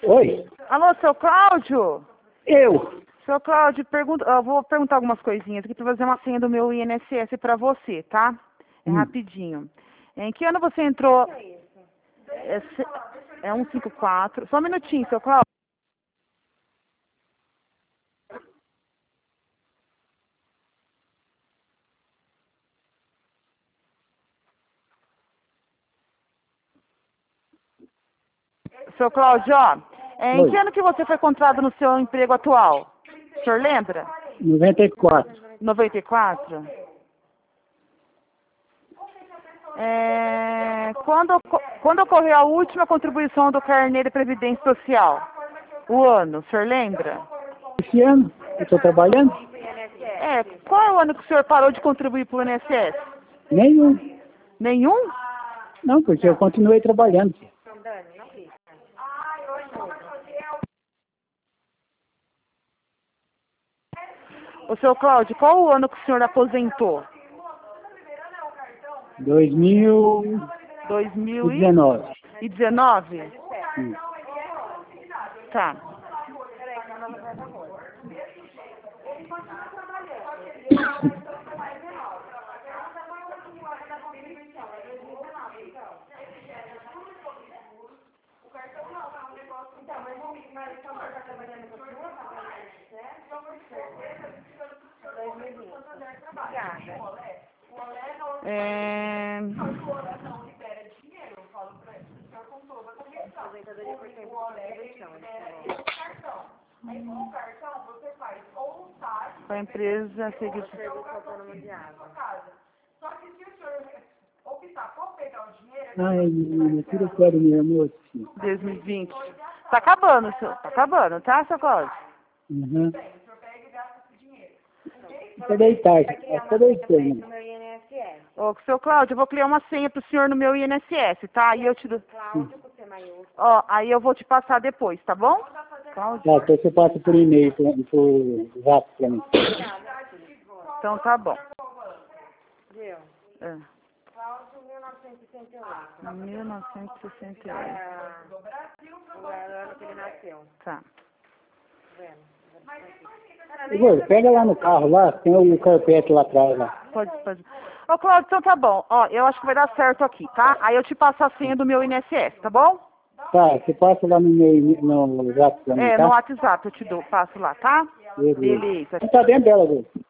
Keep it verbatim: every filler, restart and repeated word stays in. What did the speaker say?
Oi, Alô, seu Cláudio? eu. Seu Cláudio, pergunta, eu vou perguntar algumas coisinhas aqui para fazer uma senha do meu I N S S para você, tá? É Hum. rapidinho. Em que ano você entrou? É, se- é cento e cinquenta e quatro. Só um minutinho, seu Cláudio. Seu Cláudio, ó, é, em Oi, que ano que você foi contratado no seu emprego atual? O senhor lembra? noventa e quatro. noventa e quatro? É, quando, oco- quando ocorreu a última contribuição do carnê de Previdência Social? O ano, o senhor lembra? Esse ano eu estou trabalhando? É, qual é o ano que o senhor parou de contribuir para o I N S S? Nenhum. Nenhum? Não, porque eu continuei trabalhando. tia. O seu Cláudio, qual o ano que o senhor aposentou? dois mil dois e mil dezenove. e dezenove? Hum. Tá. É... Com a empresa seguinte. Ai, menina, tudo sério mesmo, moço. dois mil e vinte. Tá acabando, seu. Tá acabando, tá, seu Cláudio? Uhum. Até deitar, até deitando. Ô, seu Cláudio, eu vou criar uma senha pro senhor no meu I N S S, tá? Aí eu te dou. Ó, aí eu vou te passar depois, tá bom? Cláudio. Tá, então você passa por e-mail, por, por zap pra mim. Então tá bom. Viu? É. Cláudio, mil novecentos e sessenta e oito. mil novecentos e sessenta e oito. É, o ano que ele nasceu. Tá. Tá vendo? Igor, pega lá no carro lá, tem o carpete lá atrás lá. Pode, pode. Ô, Cláudio, então tá bom. Ó, eu acho que vai dar certo aqui, tá? Aí eu te passo a senha do meu I N S S, tá bom? Tá, você passa lá no meu no zap pra mim, É, tá? no WhatsApp eu te dou, passo lá, tá? Beleza. Beleza. Tá dentro dela, Igor.